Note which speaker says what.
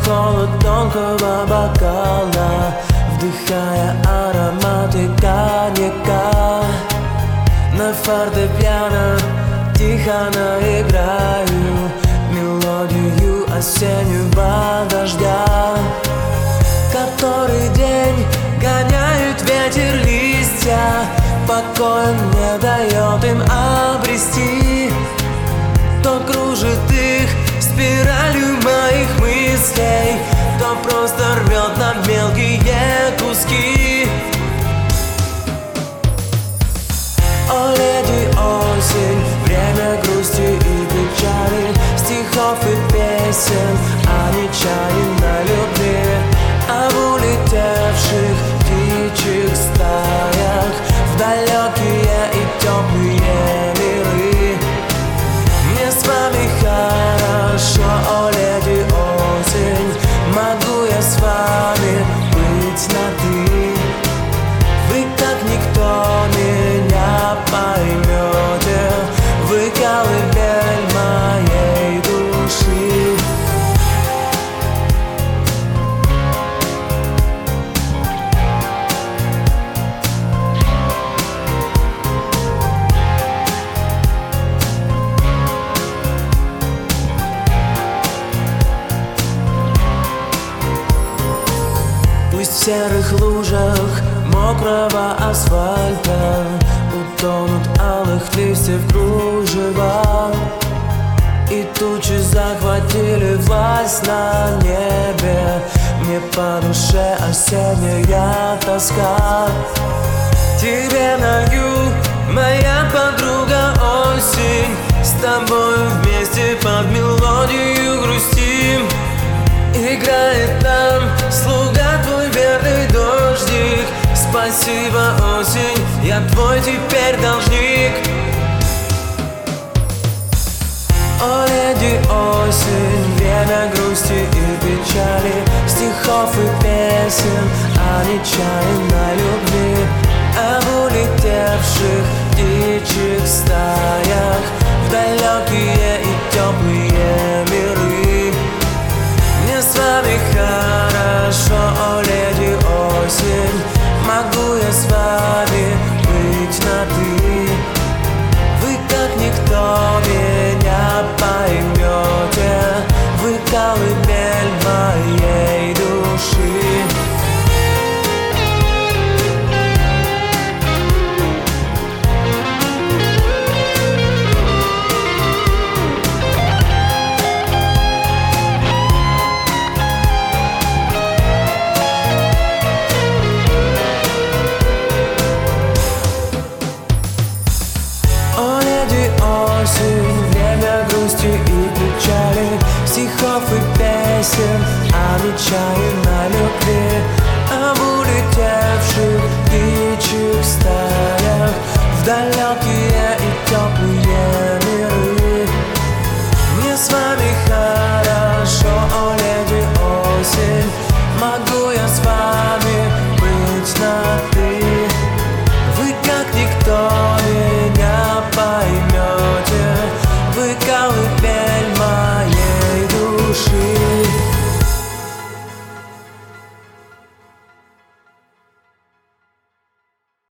Speaker 1: холод тонкого бокала, вдыхая ароматы коньяка. На фортепиано тихо наиграю мелодию осеннего дождя, который день гоняет ветер листья, покоя не дает им обрести. То кружит их спиралью моих мыслей, то просто рвет на мелкие куски. О, леди осень, время грусти и печали, стихов и песен, а не чайной любви, об улетевших птичьих стаях в далекие и теплые миры. Мне с вами хорошо, о, леди осень, могу я с вами быть на «ты». Вы как никто меня поймете, вы колыбель моей души. Пусть в серых лужах мокрого асфальта утонут алых листьев кружева, и тучи захватили власть на небе. Мне по душе осенняя тоска. Тебе наю, моя подруга осень, с тобою вместе под мелодию грустим. Играет нам слуга твой верный дождик. Спасибо, осень, я твой теперь должник. О, леди осень, время грусти и печали, стихов и песен, а не чайной любви, об улетевших птичьих стаях в далекие и теплые миры. Мне с вами хорошо, о, леди осень, могу я с вами быть на «ты». Вы как никто меня поймете, вы колыбель моей души. Время грусти и печали, стихов и песен, а не чайной любви, об улетевших птичьих стаях в далекие и теплые миры. Мне с вами хорошо, о, леди осень, могу я с вами